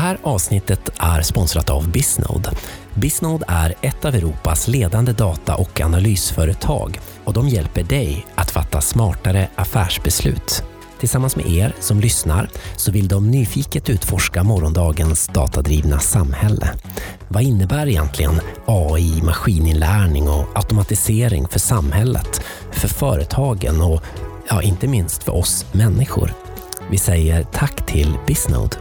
här avsnittet är sponsrat av Bisnode. Bisnode är ett av Europas ledande data- och analysföretag och de hjälper dig att fatta smartare affärsbeslut. Tillsammans med er som lyssnar så vill de nyfiket utforska morgondagens datadrivna samhälle. Vad innebär egentligen AI, maskininlärning och automatisering för samhället, för företagen och inte minst för oss människor? Vi säger tack till Bisnode.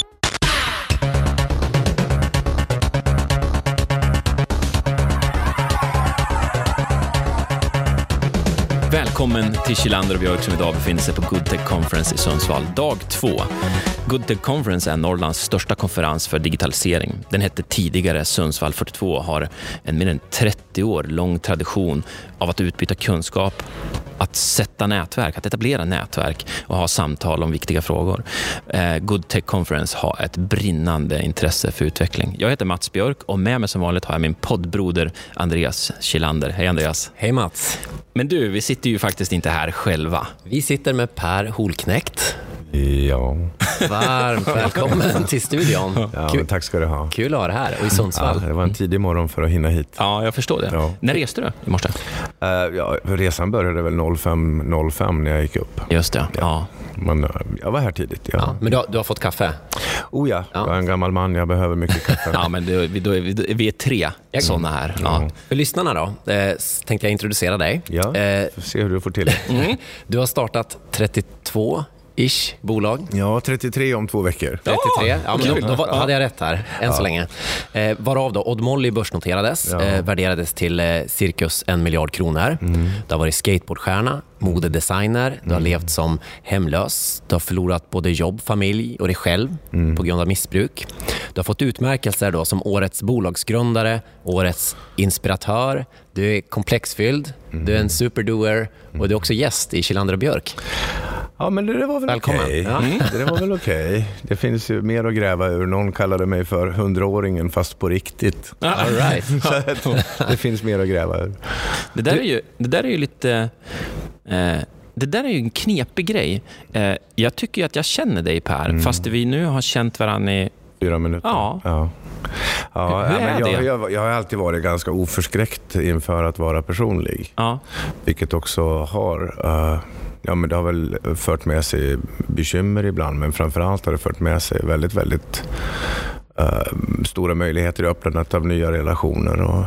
Välkommen till Kilander och Björk som idag befinner sig på Goodtech Conference i Sundsvall, dag 2. Goodtech Conference är Norrlands största konferens för digitalisering. Den hette tidigare Sundsvall 42 och har en mer än 30 år lång tradition av att utbyta kunskap, att sätta nätverk, att etablera nätverk och ha samtal om viktiga frågor. Goodtech Conference har ett brinnande intresse för utveckling. Jag heter Mats Björk och med mig som vanligt har jag min poddbroder Andreas Kilander. Hej Andreas. Hej Mats. Men du, vi sitter ju faktiskt inte här själva. Vi sitter med Per Holknekt. Ja. Varmt välkommen till studion. Ja, tack ska du ha. Kul att ha det här och i Sundsvall. Ja, det var en tidig morgon för att hinna hit. Ja, jag förstår det. Ja. När reste du i morse? Resan började väl 05:05 när jag gick upp. Just det, ja. Men jag var här tidigt, ja. Ja, men du har fått kaffe? Jag är en gammal man, jag behöver mycket kaffe. Ja, men vi är 3 sådana här. Ja. För lyssnarna då, tänkte jag introducera dig. Ja, får se hur du får till det. Du har startat 32-ish bolag. Ja, 33 om 2 veckor. 33, ja, men då hade jag rätt här, än så länge. Varav då Odd Molly börsnoterades, värderades till cirkus 1 miljard kronor. Du har varit skateboardstjärna, modedesigner, du har levt som hemlös, du har förlorat både jobb, familj och dig själv på grund av missbruk. Du har fått utmärkelser då som årets bolagsgrundare, årets inspiratör, du är komplexfylld, du är en superdoer och du är också gäst i Kilander och Björk. Ja, men det var väl okej. Det var väl okej. Det finns ju mer att gräva ur. Någon kallade mig för 100-åringen fast på riktigt. All right. Det finns mer att gräva ur. Det där är ju lite... det där är ju en knepig grej. Jag tycker ju att jag känner dig, Per, fast vi nu har känt varandra i 4 minuter. Ja. Men jag har alltid varit ganska oförskräckt inför att vara personlig. Ja. Vilket också har... men det har väl fört med sig bekymmer ibland, men framförallt har det fört med sig väldigt, väldigt stora möjligheter i öppnandet av nya relationer. Och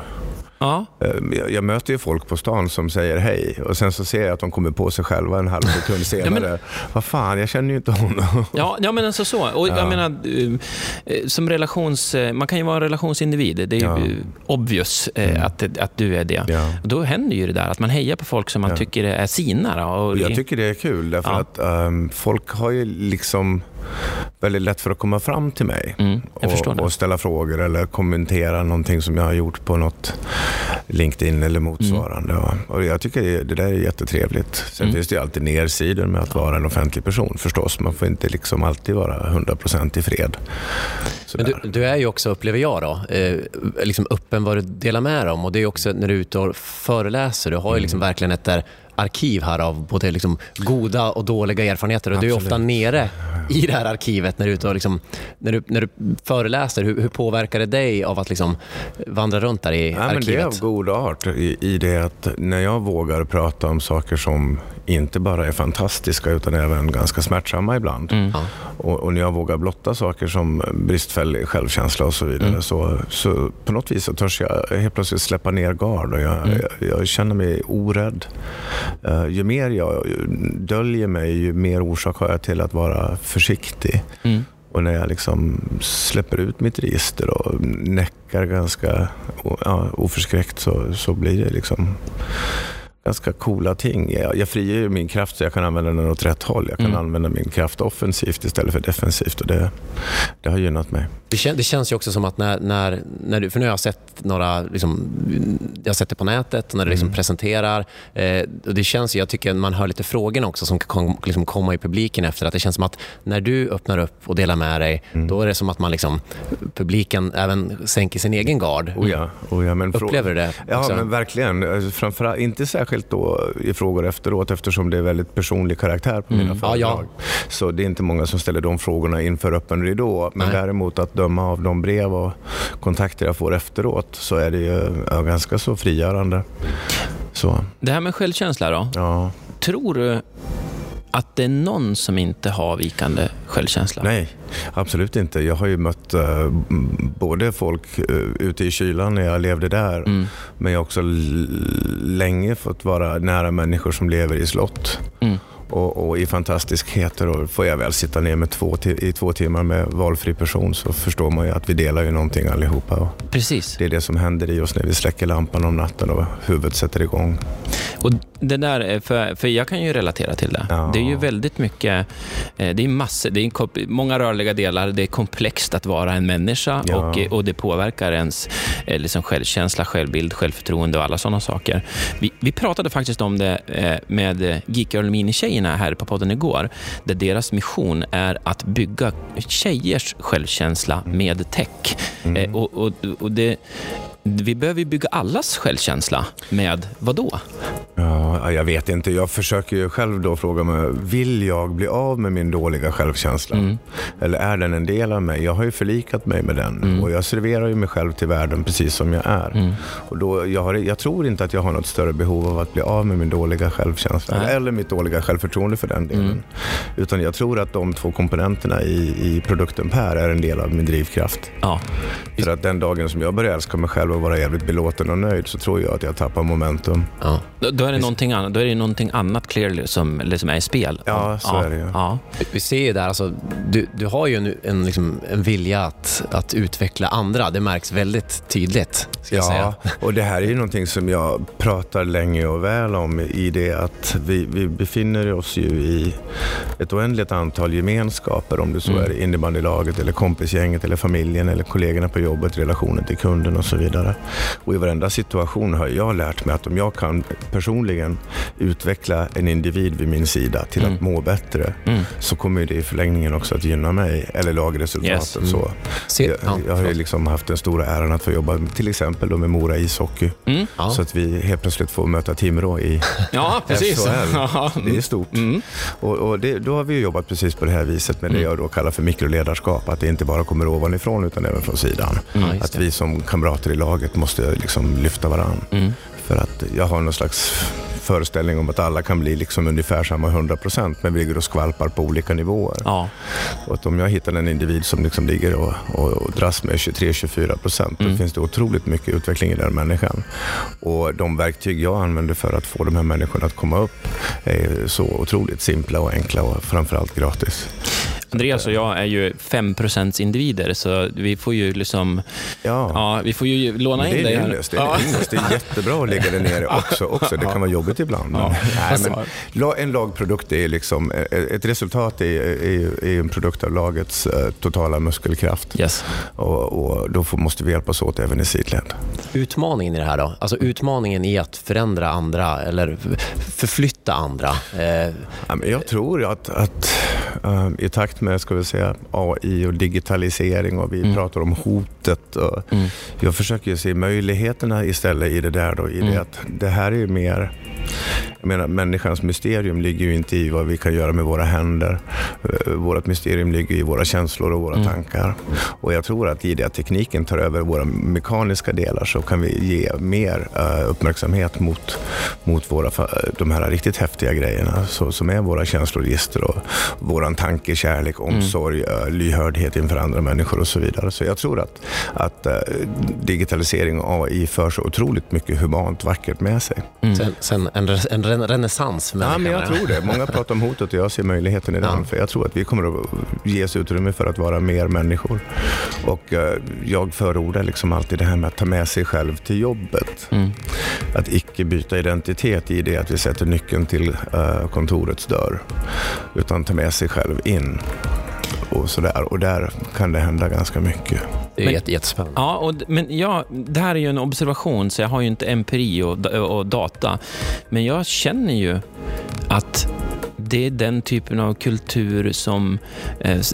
jag möter ju folk på stan som säger hej och sen så ser jag att de kommer på sig själva en halv sekund senare. Vad fan, jag känner ju inte honom. Ja, men alltså så. Och jag menar, som man kan ju vara relationsindivid. Det är ju obvious att du är det. Ja. Och då händer ju det där att man hejar på folk som man tycker är sina. Och jag tycker det är kul därför att folk har ju liksom väldigt lätt för att komma fram till mig och ställa frågor eller kommentera någonting som jag har gjort på något LinkedIn eller motsvarande. Och jag tycker det där är jättetrevligt. Sen finns det ju alltid nersidor med att vara en offentlig person förstås. Man får inte liksom alltid vara 100% i fred. Men du är ju också, upplever jag då, liksom öppen vad du delar med om. Och det är också när du är ute och föreläser. Du har ju liksom verkligen ett arkiv här av både liksom goda och dåliga erfarenheter. Och du är ofta nere i det här arkivet när du är ute och liksom, när du föreläser. Hur påverkar det dig av att liksom vandra runt där i arkivet? Men det är av god art i det att när jag vågar prata om saker som inte bara är fantastiska utan även ganska smärtsamma ibland. Och när jag vågar blotta saker som bristfällig självkänsla och så vidare så på något vis så törs jag helt plötsligt släppa ner gard och jag känner mig orädd. Ju mer jag döljer mig, ju mer orsak har jag till att vara försiktig. Och när jag liksom släpper ut mitt register och näckar ganska oförskräckt så blir det liksom ganska coola ting. Jag frigör min kraft så jag kan använda den åt rätt håll. Jag kan använda min kraft offensivt istället för defensivt och det har gynnat mig. Det känns ju också som att när du, för nu har jag sett några liksom, jag har sett det på nätet när du liksom presenterar och det känns, jag tycker man hör lite frågorna också som kan liksom komma i publiken efter, att det känns som att när du öppnar upp och delar med dig då är det som att man liksom, publiken även sänker sin egen gard. Oh ja, men upplever du det också? Ja, men verkligen. Framförallt inte särskilt särskilt då i frågor efteråt, eftersom det är väldigt personlig karaktär på mina föredrag. Så det är inte många som ställer de frågorna inför öppen ridå. Men däremot att döma av de brev och kontakter jag får efteråt så är det ju ganska så frigörande. Så. Det här med självkänsla då? Ja. Tror du att det är någon som inte har vikande självkänsla? Nej, absolut inte. Jag har ju mött både folk ute i kylan när jag levde där, men jag har också länge fått vara nära människor som lever i slott. Och i fantastiskheter, och får jag väl sitta ner med 2 timmar med valfri person, så förstår man ju att vi delar ju någonting allihopa. Och precis. Det är det som händer i oss när vi släcker lampan om natten och huvudet sätter igång. Och det där, för jag kan ju relatera till det. Ja. Det är ju väldigt mycket, det är massor, det är många rörliga delar, det är komplext att vara en människa, och det påverkar ens liksom självkänsla, självbild, självförtroende och alla sådana saker. Vi pratade faktiskt om det med Geek Girl Mini-tjejerna här på podden igår, där deras mission är att bygga tjejers självkänsla med tech. Och det, vi behöver bygga allas självkänsla med vad då? Ja, jag vet inte. Jag försöker ju själv då fråga mig, vill jag bli av med min dåliga självkänsla? Eller är den en del av mig? Jag har ju förlikat mig med den, och jag serverar ju mig själv till världen precis som jag är. Och då, jag tror inte att jag har något större behov av att bli av med min dåliga självkänsla, eller mitt dåliga självförtroende för den delen. Utan jag tror att de 2 komponenterna i produkten Per är en del av min drivkraft. Ja. För att den dagen som jag börjar älska mig själv och vara jävligt belåten och nöjd, så tror jag att jag tappar momentum. Ja. Då är det någonting annat. Då är det någonting annat clearly som är i spel. Ja, så är det ju. Ja. Vi ser ju där, alltså, du har ju en vilja att utveckla andra. Det märks väldigt tydligt, ska jag säga. Och det här är ju någonting som jag pratar länge och väl om, i det att vi befinner oss ju i ett oändligt antal gemenskaper, om det så är innebandylaget eller kompisgänget eller familjen eller kollegorna på jobbet, relationen till kunden och så vidare. Och i varenda situation har jag lärt mig att om jag kan personligen utveckla en individ vid min sida till att må bättre, så kommer det i förlängningen också att gynna mig eller lagresultatet. Yes. Så jag har ju liksom haft den stora äran att få jobba till exempel då med Mora ishockey, så att vi helt plötsligt får möta Timrå i precis. SHL. Det är stort. Och då har vi jobbat precis på det här viset med det jag då kallar för mikroledarskap, att det inte bara kommer ovanifrån utan även från sidan. Att vi som kamrater i laget måste liksom lyfta varann. För att jag har någon slags föreställning om att alla kan bli liksom ungefär samma 100%, men vi ligger och skvalpar på olika nivåer. Ja. Och att om jag hittar en individ som liksom ligger och dras med 23-24%, då finns det otroligt mycket utveckling i den människan. Och de verktyg jag använder för att få de här människorna att komma upp är så otroligt simpla och enkla och framförallt gratis. Andreas och jag är ju 5% individer, så vi får ju liksom vi får ju låna in det här. Det är jättebra att lägga det ner också. Det kan vara jobbigt ibland. En lagprodukt är liksom ett resultat är en produkt av lagets totala muskelkraft. Yes. Och då måste vi hjälpas åt även i sidled. Utmaningen i det här då? Alltså utmaningen i att förändra andra eller förflytta andra? Jag tror att i takt med, ska vi säga, AI och digitalisering, och vi pratar om hotet, och jag försöker ju se möjligheterna istället i det där då, i det att det här är mer, jag menar, människans mysterium ligger ju inte i vad vi kan göra med våra händer. Vårt mysterium ligger i våra känslor och våra tankar. Och jag tror att i det att tekniken tar över våra mekaniska delar, så kan vi ge mer uppmärksamhet mot de här riktigt häftiga grejerna, som är våra känsloregister och våran tanke, kärlek, omsorg, lyhördhet inför andra människor och så vidare. Så jag tror att digitalisering och AI för så otroligt mycket humant vackert med sig. Sen en renässans för människan. Men jag tror det. Många pratar om hotet och jag ser möjligheten i den. För jag tror att vi kommer att ges utrymme för att vara mer människor. Och jag förordar liksom alltid det här med att ta med sig själv till jobbet. Att icke byta identitet i det att vi sätter nyckeln till kontorets dörr. Utan ta med sig själv in. Och sådär. Och där kan det hända ganska mycket. Det är jättespännande. Ja, det här är ju en observation, så jag har ju inte empiri och data. Men jag känner ju att det är den typen av kultur som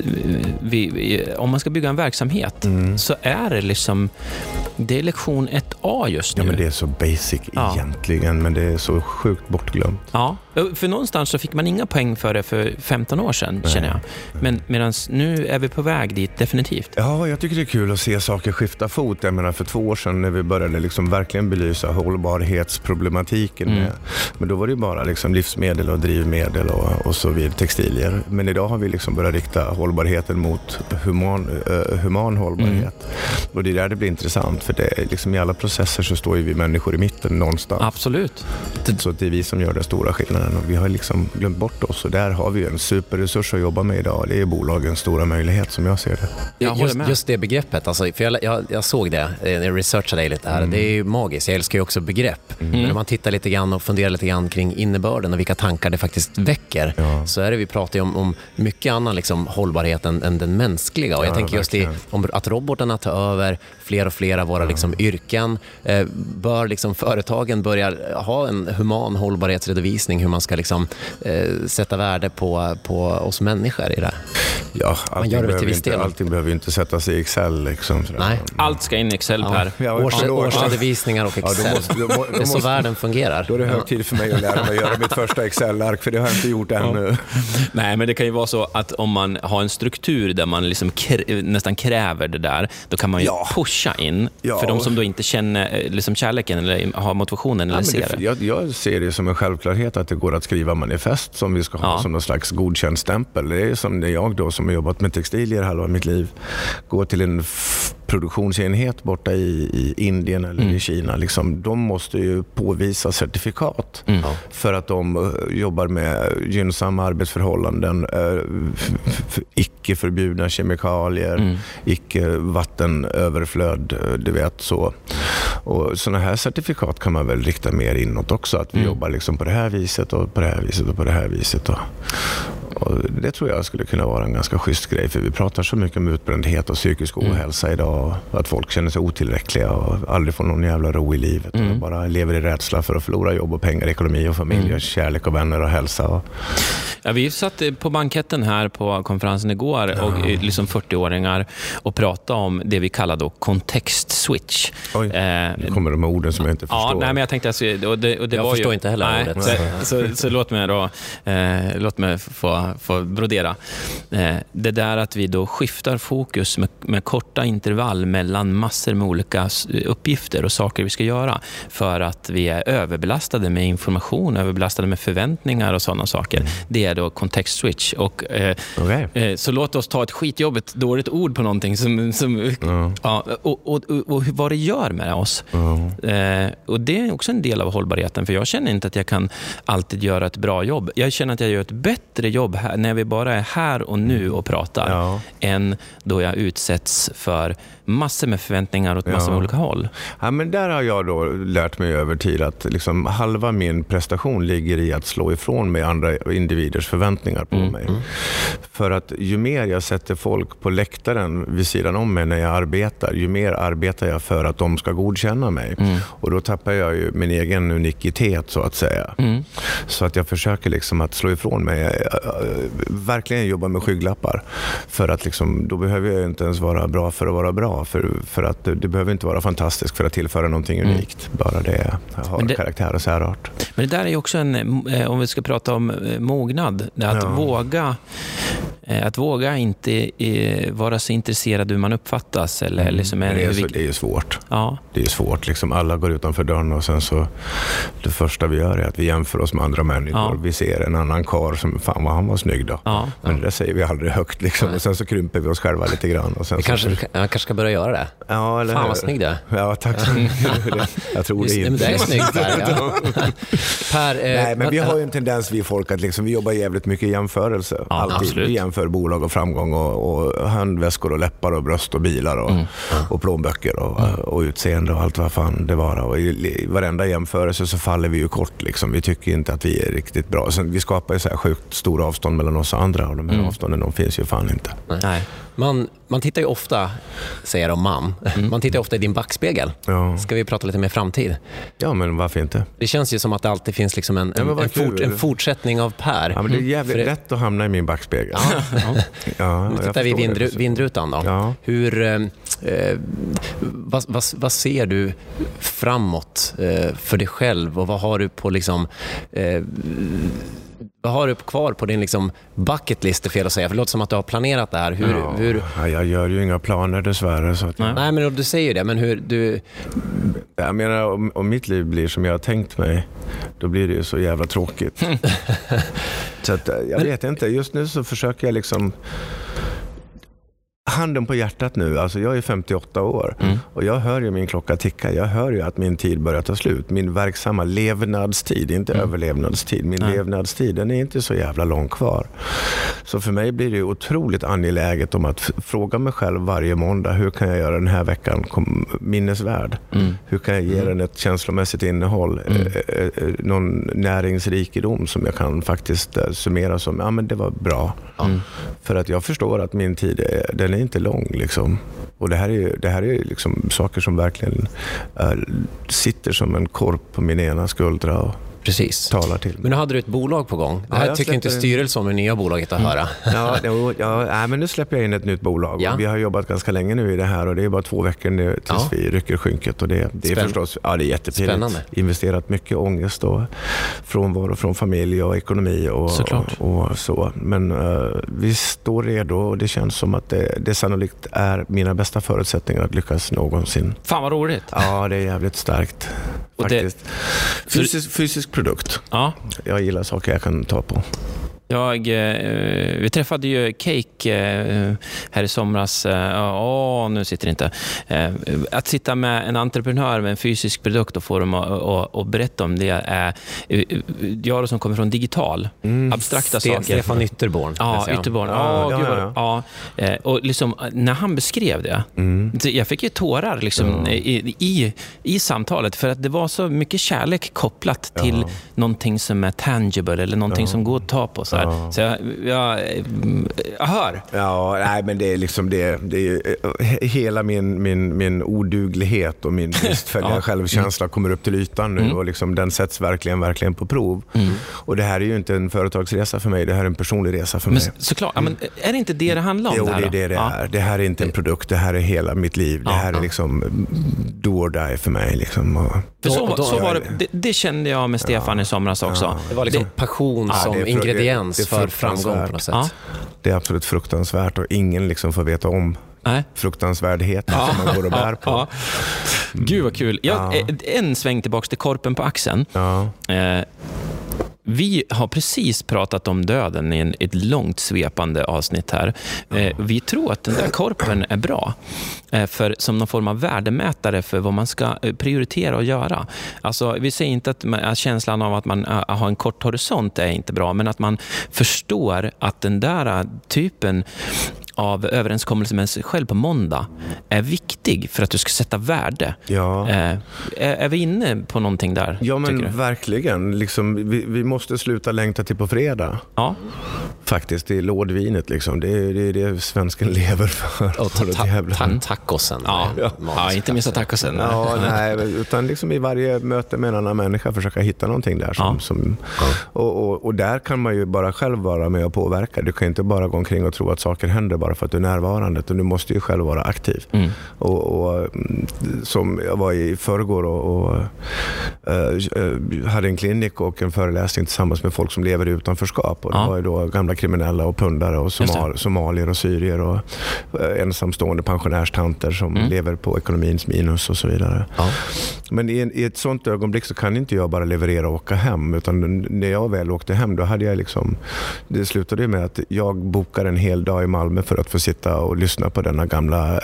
om man ska bygga en verksamhet, så är det liksom, det är lektion 1 USA just nu. Ja, men det är så basic egentligen, men det är så sjukt bortglömt. Ja, för någonstans så fick man inga poäng för det för 15 år sedan, känner jag. Men medan nu är vi på väg dit, definitivt. Ja, jag tycker det är kul att se saker skifta fot. Jag menar, för 2 år sedan när vi började liksom verkligen belysa hållbarhetsproblematiken men då var det ju bara liksom livsmedel och drivmedel och så vidare, textilier. Men idag har vi liksom börjat rikta hållbarheten mot human hållbarhet. Och det är där det blir intressant, för det är liksom i alla processer så står ju vi människor i mitten någonstans. Absolut. Så det är vi som gör den stora skillnaden, och vi har liksom glömt bort oss, och där har vi en superresurs att jobba med idag. Det är bolagens stora möjlighet som jag ser det. Just det begreppet, alltså, för jag såg det, jag researchade lite här. Det är ju magiskt, jag älskar ju också begrepp. Men om man tittar lite grann och funderar lite grann kring innebörden och vilka tankar det faktiskt väcker, så är det, vi pratar ju om mycket annan liksom hållbarhet än den mänskliga. Och jag tänker just om att robotarna tar över fler och fler av våra liksom yrken, bör liksom företagen börja ha en human hållbarhetsredovisning, hur man ska liksom sätta värde på oss människor i det. Ja, allting behöver ju inte sätta sig i Excel liksom. Nej. Allt ska in i Excel här. Årsredovisningar och Excel. Det är så världen fungerar. Då är det hög tid för mig att lära mig att göra mitt första Excel-ark, för det har jag inte gjort ännu. Nej, men det kan ju vara så att om man har en struktur där man liksom nästan kräver det där, då kan man ju pusha in för de som då inte känner liksom kärleken eller har motivationen eller ser det. Jag ser det som en självklarhet att det går att skriva manifest som vi ska ha som någon slags godkänd stämpel. Det är som när jag då, som har jobbat med textilier halva mitt liv, går till en produktionsenhet borta i Indien eller i Kina. Liksom, de måste ju påvisa certifikat för att de jobbar med gynnsamma arbetsförhållanden, icke förbjudna kemikalier, icke vattenöverflöd, du vet så. Och sådana här certifikat kan man väl rikta mer inåt också, att vi jobbar liksom på det här viset och på det här viset och på det här viset. Och det tror jag skulle kunna vara en ganska schysst grej, för vi pratar så mycket om utbrändhet och psykisk ohälsa idag, att folk känner sig otillräckliga och aldrig får någon jävla ro i livet och bara lever i rädsla för att förlora jobb och pengar, ekonomi och familj och kärlek och vänner och hälsa. Ja, vi satt på banketten här på konferensen igår och liksom 40-åringar och pratade om det vi kallar då kontext-switch. Oj, nu kommer de orden som jag inte förstår. Ja, nej, men jag tänkte att jag förstår inte heller ordet. Så låt mig få brodera. Det där att vi då skiftar fokus med korta intervall mellan massor med olika uppgifter och saker vi ska göra, för att vi är överbelastade med information, överbelastade med förväntningar och sådana saker. Det är då context switch. Och, så låt oss ta ett skitjobbigt, dåligt ord på någonting och vad det gör med oss. Och det är också en del av hållbarheten, för jag känner inte att jag kan alltid göra ett bra jobb. Jag känner att jag gör ett bättre jobb här, när vi bara är här och nu och pratar, än då jag utsätts för massor med förväntningar åt massor med olika håll. Ja, men där har jag då lärt mig över tid att liksom halva min prestation ligger i att slå ifrån mig andra individers förväntningar på mig. För att ju mer jag sätter folk på läktaren vid sidan om mig när jag arbetar, ju mer arbetar jag för att de ska godkänna mig. Och då tappar jag ju min egen unikitet, så att säga. Så att jag försöker liksom att slå ifrån mig, verkligen jobba med skygglappar, för att liksom, då behöver jag inte ens vara bra för att vara bra. För att det behöver inte vara fantastiskt för att tillföra någonting unikt. Bara det har karaktär och särart. Men det där är ju också om vi ska prata om mognad, att våga inte vara så intresserad hur man uppfattas. Eller liksom det är ju svårt. Ja. Det är svårt. Liksom alla går utanför dörren och sen så det första vi gör är att vi jämför oss med andra människor. Ja. Vi ser en annan karl som, fan vad han var snygg då. Ja. Men det säger vi aldrig högt liksom. Och sen så krymper vi oss själva lite grann. Och sen kanske ska börja göra det. Ja, eller fan vad snygg det är. Ja, tack så mycket. Jag tror det inte. Men det är snyggt där. Ja. Nej, men vi har ju en tendens, vi folk, att liksom, vi jobbar jävligt mycket i jämförelse. Ja, vi jämför bolag och framgång och handväskor och läppar och bröst och bilar och plånböcker och utseende och allt vad fan det var. Och i varenda jämförelse så faller vi ju kort liksom. Vi tycker inte att vi är riktigt bra. Sen, vi skapar ju så här sjukt stora avstånd mellan oss och andra, och de här avstånden, de finns ju fan inte. Nej. Man tittar ju ofta, säger de man tittar ofta i din backspegel. Ja. Ska vi prata lite mer framtid? Ja, men varför inte? Det känns ju som att det alltid finns liksom en fortsättning av Per. Ja, men det är jävligt lätt att hamna i min backspegel. Nu tittar vi i vindrutan då. Ja. vad ser du framåt för dig själv, och vad har du på liksom vad har du kvar på din liksom bucket list, för att säga? För det låter som att du har planerat det här. Hur... Ja, jag gör ju inga planer dessvärre. Så att... Nej, men du säger det. Men hur du... Jag menar, om mitt liv blir som jag har tänkt mig, då blir det ju så jävla tråkigt. Så att, jag vet inte. Just nu så försöker jag liksom... Handen på hjärtat nu, alltså jag är 58 år och jag hör ju min klocka ticka. Jag hör ju att min tid börjar ta slut. Min verksamma levnadstid, inte överlevnadstid. Min levnadstid, den är inte så jävla lång kvar. Så för mig blir det otroligt angeläget om att fråga mig själv varje måndag, hur kan jag göra den här veckan minnesvärd? Hur kan jag ge den ett känslomässigt innehåll? Någon näringsrikedom som jag kan faktiskt summera som, ja men det var bra. För att jag förstår att min tid den är inte lång liksom. Och det här är liksom saker som verkligen sitter som en korp på min ena skuldra och talar till mig. Men nu hade du ett bolag på gång. Det här tycker inte styrelsen om det nya bolaget att höra. Men nu släpper jag in ett nytt bolag. Ja. Vi har jobbat ganska länge nu i det här och det är bara 2 veckor nu tills vi rycker skynket. Och det är förstås, det är jättepinligt. Spännande. Investerat mycket ångest och frånvaro från familj och ekonomi och så. Men vi står redo och det känns som att det sannolikt är mina bästa förutsättningar att lyckas någonsin. Fan vad roligt. Ja, det är jävligt starkt. Faktiskt. Fysisk produkt. Ja. Jag gillar saker jag kan ta på. Vi träffade ju Cake här i somras. Nu sitter det inte. Att sitta med en entreprenör med en fysisk produkt och få dem att berätta om det är jag som kommer från digital. Abstrakta saker. Stefan Ytterborn. Ja, Ytterborn. Och liksom, när han beskrev det, jag fick ju tårar liksom, i samtalet, för att det var så mycket kärlek kopplat till någonting som är tangible eller någonting som går att ta på. Så jag hör. Ja, nej, men det är liksom det är hela min oduglighet och min bristfälliga självkänsla kommer upp till ytan nu och liksom den sätts verkligen på prov. Och det här är ju inte en företagsresa för mig, det här är en personlig resa för mig. Men såklart, men är det inte det handlar om? Jo, det här? Det är. Det här är inte en produkt, det här är hela mitt liv. Det här är liksom do or die för mig liksom. Så var det kände jag med Stefan i somras också. Det var liksom passion som ingrediens för framgång på något sätt. Det är absolut fruktansvärt och ingen liksom får veta om fruktansvärdheten som man går och bär på. Gud vad kul. En sväng tillbaka till korpen på axeln. Vi har precis pratat om döden i ett långt svepande avsnitt här. Vi tror att den där korpen är bra för som någon form av värdemätare för vad man ska prioritera och göra. Alltså, vi säger inte att känslan av att man har en kort horisont är inte bra, men att man förstår att den där typen av överenskommelse med sig själv på måndag är viktig för att du ska sätta värde. Är vi inne på någonting där? Ja, men verkligen. Liksom, vi måste sluta längta till på fredag. Ja. Faktiskt, det är lådvinet. Liksom. Det är det svensken lever för. Och tacosen. Inte missa tacosen. Utan liksom i varje möte med en annan människa försöka hitta någonting där. Och där kan man ju bara själv vara med och påverka. Du kan inte bara gå omkring och tro att saker händer bara för att du är närvarande, utan du måste ju själv vara aktiv. Och som jag var i förrgår och hade en klinik och en föreläsning tillsammans med folk som lever i utanförskap, och det var ju då gamla kriminella och pundare och somalier och syrier och ensamstående pensionärstanter som lever på ekonomins minus och så vidare. Men i ett sånt ögonblick så kan inte jag bara leverera och åka hem, utan när jag väl åkte hem, då hade jag liksom, det slutade med att jag bokade en hel dag i Malmö för att få sitta och lyssna på denna gamla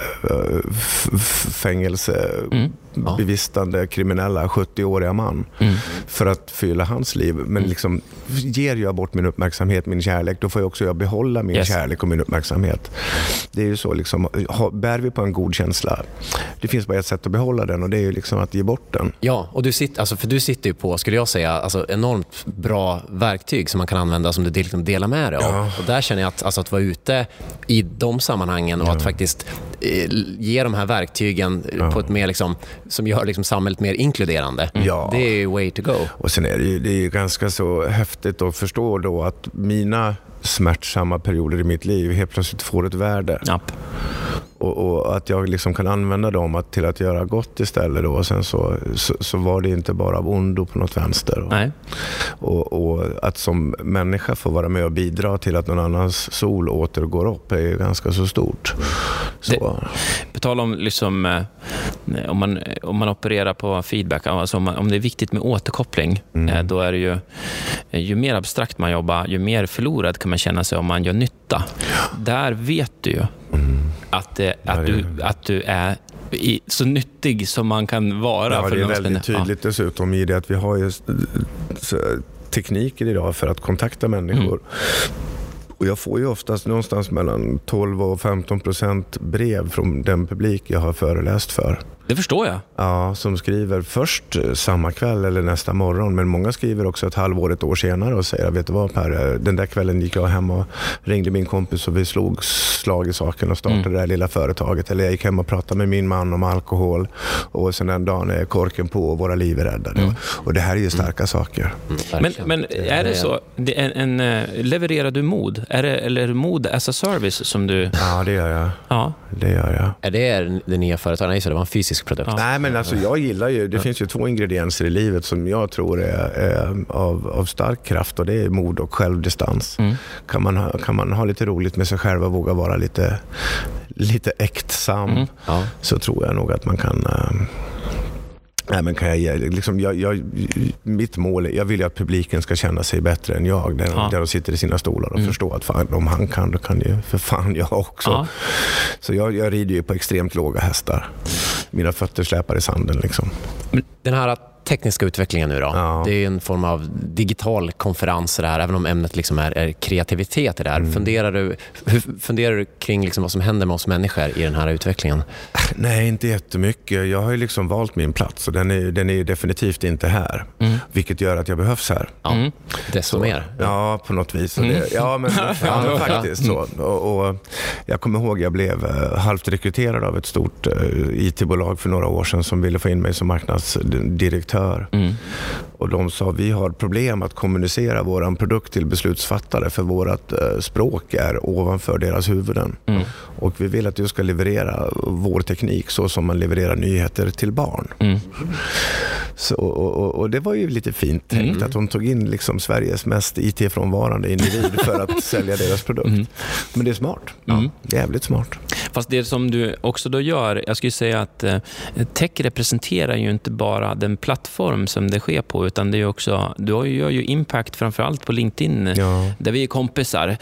fängelsebevistande kriminella 70-åriga man för att fylla hans liv. Men liksom, ger jag bort min uppmärksamhet, min kärlek, då får jag också behålla min kärlek och min uppmärksamhet. Det är ju så liksom, bär vi på en god känsla, det finns bara ett sätt att behålla den, och det är ju liksom att ge bort den. Ja, och du sitter ju på, skulle jag säga, alltså enormt bra verktyg som man kan använda, som du liksom delar med dig av. Och där känner jag att vara ute i de sammanhangen och att faktiskt ge de här verktygen på ett mer liksom, som gör liksom samhället mer inkluderande. Det är way to go. Och sen är det är ju ganska så häftigt att förstå då att mina smärtsamma perioder i mitt liv helt plötsligt får ett värde. Japp. Och att jag liksom kan använda dem till att göra gott istället då. Och sen så var det inte bara av ondo på något vänster. Nej. Och att som människa få vara med och bidra till att någon annans sol återgår upp är ju ganska så stort. Så. På tal om liksom, om man opererar på feedback, alltså om det är viktigt med återkoppling, då är det ju mer abstrakt man jobbar, ju mer förlorad kan man känna sig om man gör nytta. Där vet du ju att du är så nyttig som man kan vara. Ja, för det är väldigt tydligt dessutom i det att vi har ju tekniker idag för att kontakta människor. Och jag får ju oftast någonstans mellan 12 och 15% brev från den publik jag har föreläst för. Det förstår jag. Ja, som skriver först samma kväll eller nästa morgon. Men många skriver också ett halvår, ett år senare och säger, vet du vad Per, den där kvällen gick jag hem och ringde min kompis och vi slog slag i saken och startade det här lilla företaget. Eller jag gick hem och pratade med min man om alkohol och sen den dagen är korken på och våra liv är räddade. Och det här är ju starka saker. Men är det så? Levererar du mod? Eller mod as a service som du... Ja, det gör jag. Ja. Det gör jag. Är det nya företaget? Nej, så det var en fysisk produkt. Ja. Nej, men alltså jag gillar ju, det finns ju 2 ingredienser i livet som jag tror är av stark kraft, och det är mod och självdistans. Kan man ha lite roligt med sig själv och våga vara lite äktsam, så tror jag nog att man kan... Nej, men kan jag liksom, mitt mål är, jag vill ju att publiken ska känna sig bättre än jag, där de sitter i sina stolar och förstå att fan, om han kan, då kan ju för fan jag också. Så jag rider ju på extremt låga hästar. Mina fötter släpar i sanden liksom. Den här tekniska utvecklingen nu då, det är en form av digital konferens där, även om ämnet liksom är kreativitet i det här. Funderar du kring liksom vad som händer med oss människor i den här utvecklingen? Nej, inte jättemycket. Jag har ju liksom valt min plats och den är ju definitivt inte här. Vilket gör att jag behövs här. Desto mer. Ja, på något vis. Men faktiskt så. Och jag kommer ihåg, jag blev halvt rekryterad av ett stort IT-bolag för några år sedan som ville få in mig som marknadsdirektör. Och de sa, vi har problem att kommunicera våran produkt till beslutsfattare för vårat språk är ovanför deras huvuden. Och vi vill att du ska leverera vår teknik så som man levererar nyheter till barn. Så, och det var ju lite fint tänkt att de tog in liksom Sveriges mest IT-frånvarande individ för att sälja deras produkt. Men det är smart. Jävligt smart. Fast det som du också då gör, jag skulle säga att tech representerar ju inte bara den plattform som det sker på, utan det är ju också, gör ju impact framförallt på LinkedIn, där vi är kompisar.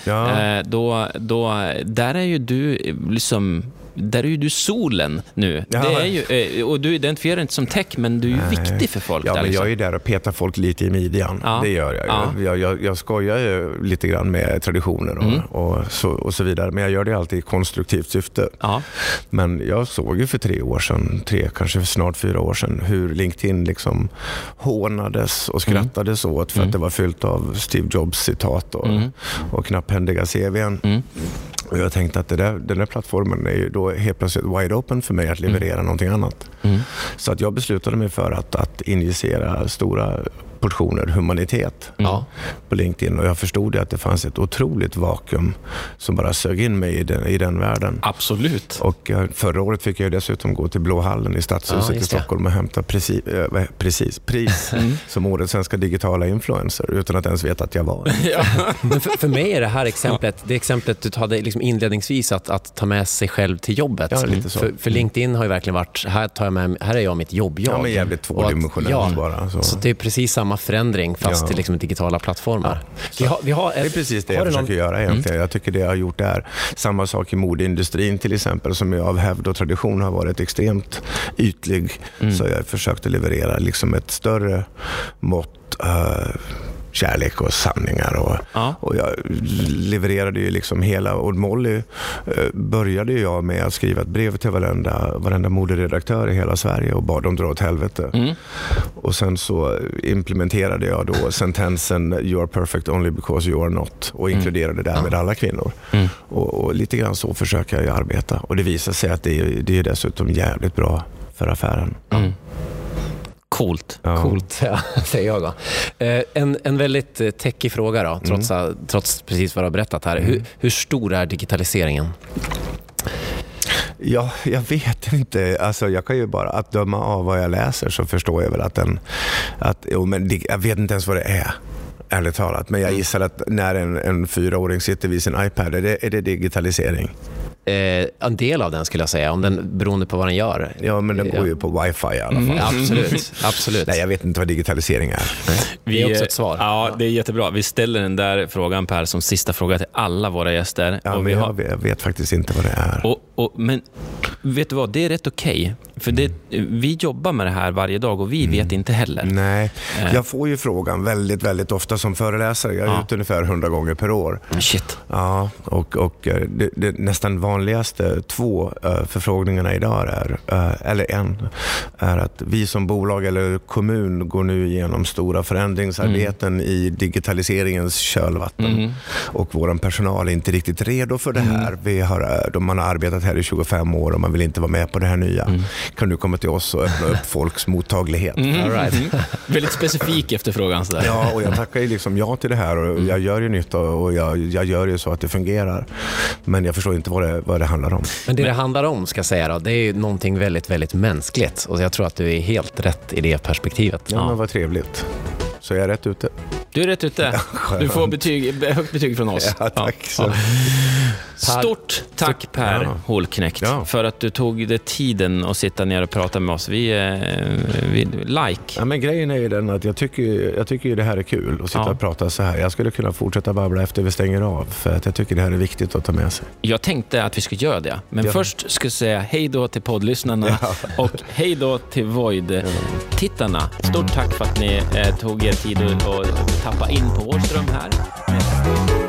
Där är ju du liksom... Där är ju du solen nu. Det är ju, och du identifierar inte som tech, men du är ju viktig för folk. Ja, där, men liksom. jag är där och petar folk lite i midjan. Det gör jag. Jag skojar ju lite grann med traditioner och så vidare. Men jag gör det alltid i konstruktivt syfte. Men jag såg ju för 3 år sedan, kanske snart 4 år sedan, hur LinkedIn liksom hånades och skrattades åt för att det var fyllt av Steve Jobs citat och knapphändiga CV:n. Och jag tänkte att den där plattformen är ju då helt plötsligt wide open för mig att leverera någonting annat. Så att jag beslutade mig för att injicera stora portioner humanitet på LinkedIn, och jag förstod att det fanns ett otroligt vakuum som bara sög in mig i den världen. Absolut. Och förra året fick jag dessutom gå till Blå hallen i Stadshuset i Stockholm och hämta pris som årets svenska digitala influencer utan att ens veta att jag var. Men för mig är det här exemplet du hade liksom inledningsvis att ta med sig själv till jobbet. Ja, lite så. För LinkedIn har ju verkligen varit, här är jag mitt jobb. Ja, men jävligt tvådimensionellt bara. Så det är precis samma förändring fast till liksom digitala plattformar. Det är precis det jag försöker göra egentligen. Jag tycker det jag har gjort är samma sak i modeindustrin till exempel, som av hävd och tradition har varit extremt ytlig. Så jag har försökt att leverera liksom ett större mått kärlek och sanningar och jag levererade ju liksom hela, och Molly började jag med att skriva ett brev till varenda moderedaktör i hela Sverige och bad dem dra åt helvete. Och sen så implementerade jag då sentensen "You are perfect only because you are not" och inkluderade därmed alla kvinnor. Och lite grann så försöker jag arbeta, och det visar sig att det är dessutom jävligt bra för affären. Coolt. Coolt, ja, säger jag då. En väldigt techig fråga då, trots precis vad du har berättat här. Hur stor är digitaliseringen? Ja, jag vet inte. Alltså, jag kan ju bara att döma av vad jag läser så förstår jag väl jag vet inte ens vad det är. Ärligt talat. Men jag gissar att när en 4-åring sitter vid sin iPad, är det digitalisering? En del av den skulle jag säga, om den beroende på vad den gör. Ja, men den går ju på wifi i alla fall. Absolut. Nej, jag vet inte vad digitalisering är. Det är också ett svar. Ja, det är jättebra. Vi ställer den där frågan, Per, som sista fråga till alla våra gäster. Ja, men jag vet faktiskt inte vad det är. Men vet du vad, det är rätt okej. För vi jobbar med det här varje dag och vi vet inte heller. Nej, jag får ju frågan väldigt, väldigt ofta som föreläsare. Jag är ute ungefär 100 gånger per år. Shit. Ja, och det nästan vanligaste 2 förfrågningarna idag är att vi som bolag eller kommun går nu igenom stora förändringsarbeten i digitaliseringens kölvatten. Och vår personal är inte riktigt redo för det här. Man har arbetat här i 25 år och man vill inte vara med på det här nya. Kan du komma till oss och öppna upp folks mottaglighet? All right. Väldigt specifik efterfrågan. Sådär. Ja, och jag tackar ju liksom ja till det här och jag gör ju nytta och jag gör ju så att det fungerar. Men jag förstår inte vad det handlar om. Men det handlar om, ska jag säga då, det är ju någonting väldigt, väldigt mänskligt. Och jag tror att du är helt rätt i det perspektivet. Ja, men vad trevligt. Så jag är rätt ute. Du är rätt ute. Du får högt betyg från oss. Ja, tack. Ja. Stort tack Per Holknekt för att du tog dig tiden att sitta ner och prata med oss. Vi like. Ja, men grejen är ju den att jag tycker ju det här är kul att sitta och prata så här. Jag skulle kunna fortsätta babbla efter vi stänger av för att jag tycker det här är viktigt att ta med sig. Jag tänkte att vi skulle göra det. Men först ska jag säga hej då till poddlyssnarna och hej då till Void-tittarna. Stort tack för att ni tog er tid och tappa in på vår ström här.